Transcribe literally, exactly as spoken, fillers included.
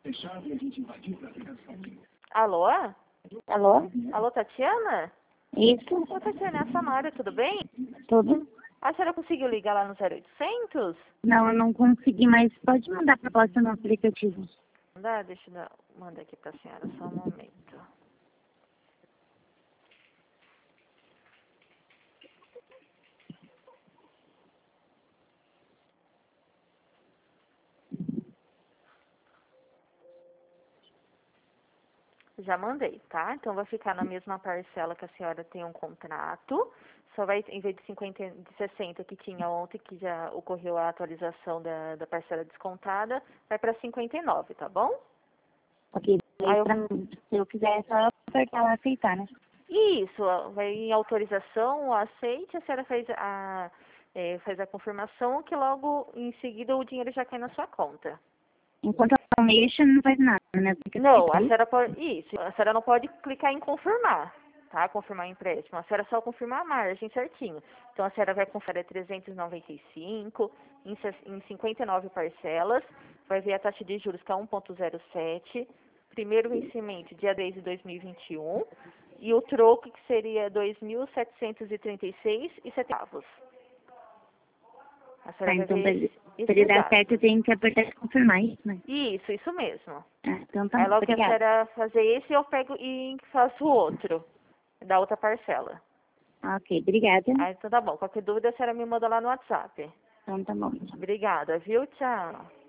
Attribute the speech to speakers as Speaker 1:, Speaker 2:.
Speaker 1: Alô?
Speaker 2: Alô?
Speaker 1: Alô, Tatiana?
Speaker 2: Isso?
Speaker 1: Ô, Tatiana, é a Samara, tudo bem?
Speaker 2: Tudo?
Speaker 1: A senhora conseguiu ligar lá no zero oitocentos?
Speaker 2: Não, eu não consegui, mas pode mandar proposta no aplicativo.
Speaker 1: Dá, deixa eu dar- mandar aqui pra senhora, só um momento. Já mandei, tá? Então vai ficar na mesma parcela que a senhora tem um contrato. Só vai, em vez de cinquenta, de sessenta que tinha ontem, que já ocorreu a atualização da, da parcela descontada, vai para cinquenta e nove, tá bom?
Speaker 2: Ok,
Speaker 1: Aí
Speaker 2: daí
Speaker 1: eu,
Speaker 2: pra, se eu quiser é só apertar lá aceitar, né?
Speaker 1: isso, ó, vai em autorização, aceite, a senhora faz a, é, faz a confirmação que logo em seguida o dinheiro já cai na sua conta.
Speaker 2: Enquanto a automation não faz nada, né?
Speaker 1: Não, a senhora pode. Isso, a senhora não pode clicar em confirmar, tá? Confirmar o empréstimo. A senhora só confirma a margem certinho. Então a senhora vai conferir trezentos e noventa e cinco em, ses- em cinquenta e nove parcelas, vai ver a taxa de juros que é um ponto zero sete, primeiro vencimento dia dez de dois mil e vinte e um e o troco que seria dois mil setecentos e trinta e seis e centavos. A
Speaker 2: Tá,
Speaker 1: senhora vai
Speaker 2: então pra
Speaker 1: ver
Speaker 2: ele,
Speaker 1: esse-
Speaker 2: pra
Speaker 1: esses
Speaker 2: ele dar
Speaker 1: dados.
Speaker 2: certo eu tenho que apertar e confirmar isso, né?
Speaker 1: Isso, isso mesmo.
Speaker 2: Ah, então tá
Speaker 1: Aí
Speaker 2: bom,
Speaker 1: logo que a
Speaker 2: obrigada.
Speaker 1: senhora fazer esse, eu pego e faço o outro, da outra parcela.
Speaker 2: Ok, obrigada.
Speaker 1: Aí então tá bom. Qualquer dúvida, a senhora me manda lá no WhatsApp.
Speaker 2: Então tá bom.
Speaker 1: Obrigada, viu? Tchau.